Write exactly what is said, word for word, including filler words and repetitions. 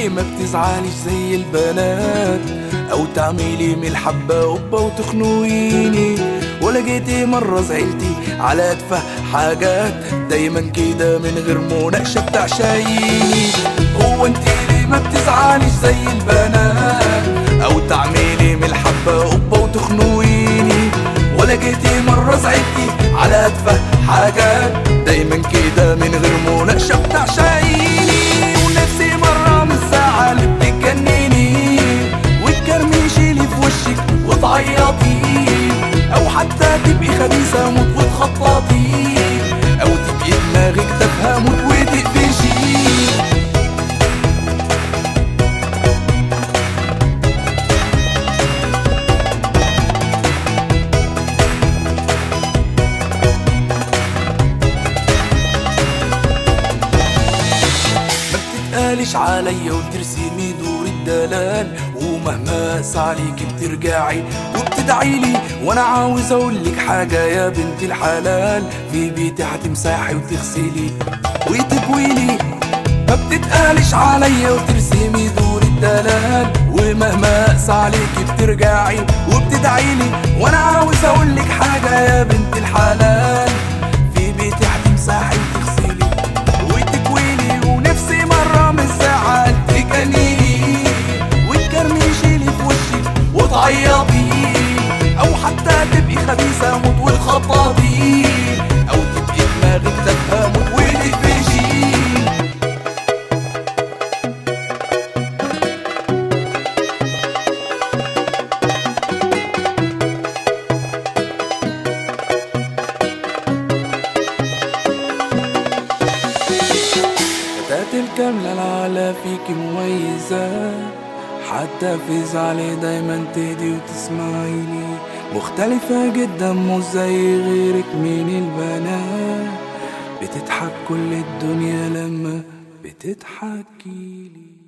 ليه ما بتزعليش زي البنات، او تعملي من الحبة قبة وتخنقيني، ولا جيتي مرة زعلتي على اتفه حاجات، دايما كده من غير مناقشة بتعشايني. هو انت ليه ما بتزعليش زي البنات، او تعملي من الحبة قبة وتخنقيني، ولا جيتي مرة زعلتي على اتفه حاجات، دايما كده من غير مناقشة بتعشايني. ونفسي مرة من الزعل بتجنني وتكرمشي لي في وشك وتعيطي، او حتى تبقي خبيثة موت وتخططي، او تبقي دماغك تافهة موت وتقفشي. متقالش عليا وترسمي دور الدلال، ومهما اسعليكي بترجعي وبتدعيلي، وانا عاوز اقولك حاجة يا بنت الحلال، في بيتي هتمسحي وتغسلي وتكويلي. ما بتتقالش عليا وترسمي دور الدلال، ومهما اسعليكي بترجعي وبتدعيلي، وانا عاوز اقولك حاجة يا بنت الحلال، في بيتي هتمسحي وتغسلي وتكويلي. ونفسي مرة من الزعل تجنيني وتكرمشي لي في وشي وتعيطي، او حتى تبقي خبيثة موت وتخططي، او تبقي دماغك تافهة موت وتقفشي. فتاة الكاملة العلا فيكي مميزة، حتى في زعلي دايما تهدي وتسمعيني، مختلفة جدا مش زي غيرك من البنات، بتضحك كل الدنيا لما بتضحكيلي.